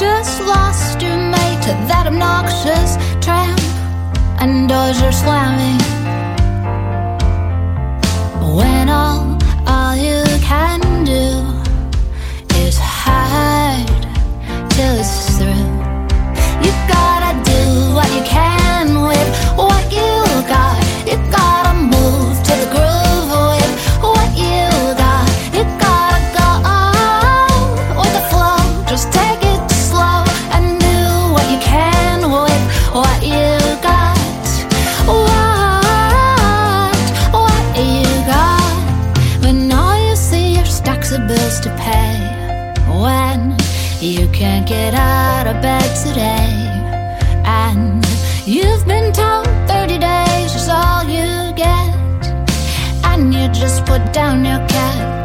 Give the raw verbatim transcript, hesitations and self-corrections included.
just lost your mate to that obnoxious tramp, and doors are slamming when all, all you can do is hide till it's through. You gotta do what you can with what you got. You gotta move to the groove with what you got. You gotta go with the flow. Just take it slow and do what you can with what you got. What, what you got? When all you see are stacks of bills to pay, when you can't get out of bed today, and you've been told thirty days is all you get, and you just put down your cat